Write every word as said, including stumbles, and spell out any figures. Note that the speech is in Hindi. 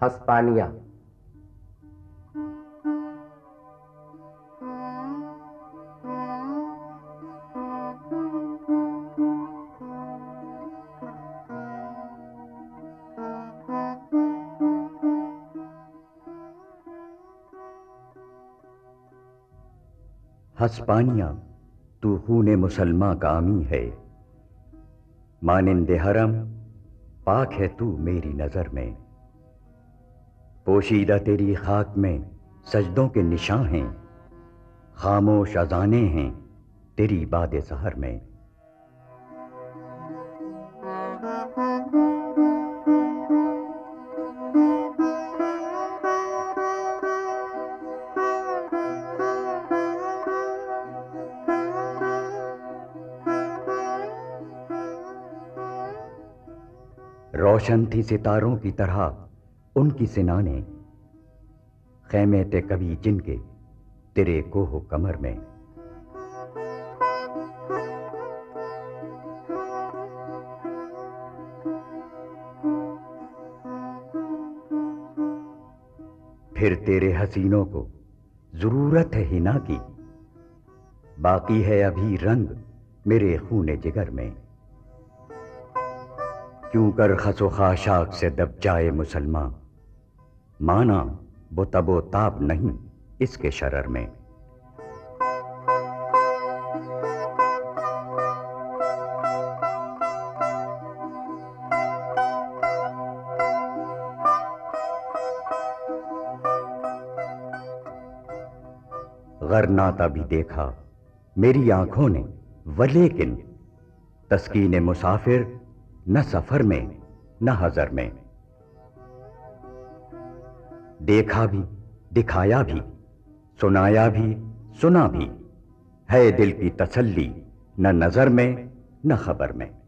हस्पानिया। हस्पानिया, तू खूने मुसलमा का आमी है, मानिंदे हरम पाक है तू मेरी नजर में। पोशीदा तेरी खाक में सजदों के निशान हैं, खामोश अजाने हैं तेरी बादे सहर में। रोशन थी सितारों की तरह उनकी सिनाने, खैमे थे कभी जिनके तेरे कोहो कमर में। फिर तेरे हसीनों को जरूरत है हिना की, बाकी है अभी रंग मेरे खूने जिगर में। क्यों कर खसो खाशाक से दब जाए मुसलमान, माना वो तबो ताब नहीं इसके शरर में। गरनाता भी देखा मेरी आंखों ने, वलेकिन तस्कीन मुसाफिर न सफर में न हजर में। देखा भी दिखाया भी सुनाया भी सुना भी, है दिल की तसल्ली न नजर में न खबर में।